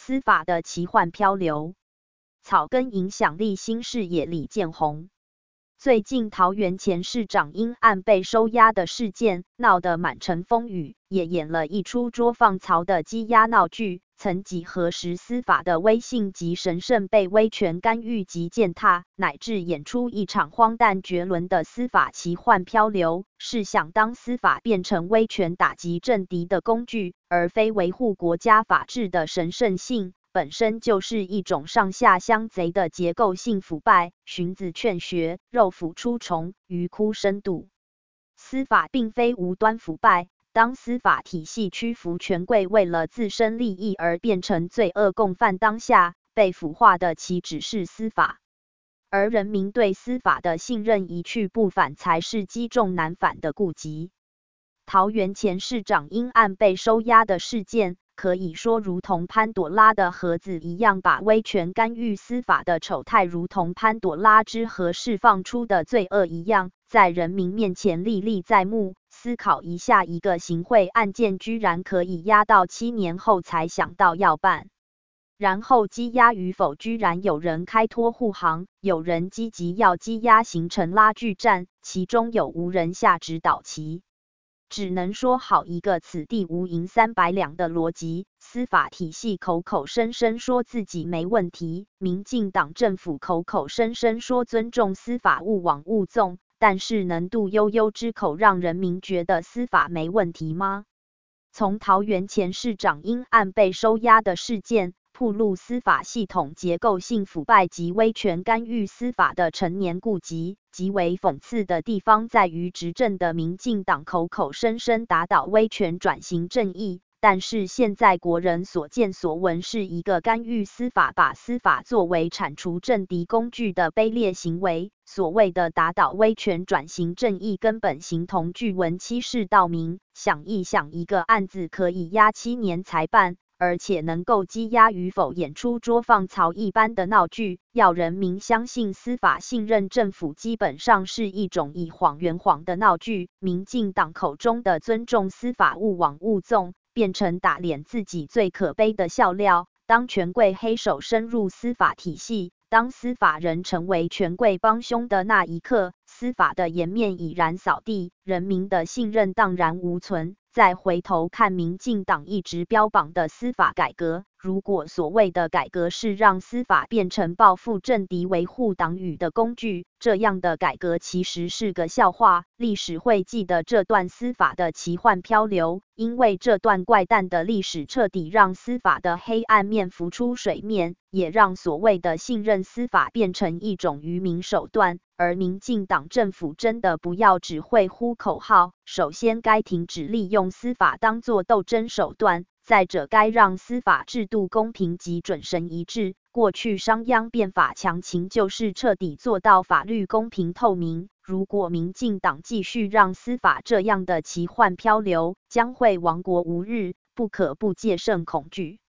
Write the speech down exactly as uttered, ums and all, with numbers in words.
司法的奇幻漂流。草根影响力新视野李建宏。最近桃园前市长因案被收押的事件闹得满城风雨，也演了一出捉放曹的羁押闹剧。曾几何时，司法的威信及神圣被威权干预及践踏，乃至演出一场荒诞绝伦的司法奇幻漂流。试想，当司法变成威权打击政敌的工具，而非维护国家法治的神圣性，本身就是一种上下相贼的结构性腐败。荀子劝学，肉腐出虫，鱼枯深度。司法并非无端腐败。当司法体系屈服权贵，为了自身利益而变成罪恶共犯当下，被腐化的岂止是司法，而人民对司法的信任一去不返，才是积重难返的痼疾。桃园前市长因案被收押的事件，可以说如同潘朵拉的盒子一样，把威权干预司法的丑态，如同潘朵拉之盒释放出的罪恶一样，在人民面前历历在目。思考一下，一个行贿案件居然可以压到七年后才想到要办，然后羁押与否，居然有人开脱护航，有人积极要羁押，形成拉锯战，其中有无人下指导棋？只能说好一个此地无银三百两的逻辑。司法体系口口声声说自己没问题，民进党政府口口声声说尊重司法勿枉勿纵，但是能渡悠悠之口，让人民觉得司法没问题吗？从桃园前市长因案被收押的事件，暴露司法系统结构性腐败及威权干预司法的陈年痼疾。极为讽刺的地方在于，执政的民进党口口声声打倒威权转型正义，但是现在国人所见所闻是一个干预司法、把司法作为铲除政敌工具的卑劣行为。所谓的打倒威权转型正义，根本形同具文欺世盗名。想一想，一个案子可以压七年才办，而且能够羁押与否，演出捉放曹一般的闹剧，要人民相信司法、信任政府，基本上是一种以谎圆谎的闹剧。民进党口中的尊重司法、勿枉勿纵，变成打脸自己最可悲的笑料。当权贵黑手深入司法体系，当司法人成为权贵帮凶的那一刻，司法的颜面已然扫地，人民的信任荡然无存。再回头看民进党一直标榜的司法改革，如果所谓的改革是让司法变成报复政敌、维护党羽的工具，这样的改革其实是个笑话。历史会记得这段司法的奇幻漂流，因为这段怪诞的历史彻底让司法的黑暗面浮出水面，也让所谓的信任司法变成一种愚民手段。而民进党政府真的不要只会呼口号，首先该停止利用司法当作斗争手段，再者该让司法制度公平及准绳一致。过去商鞅变法强秦就是彻底做到法律公平透明。如果民进党继续让司法这样的奇幻漂流，将会亡国无日，不可不戒慎恐惧。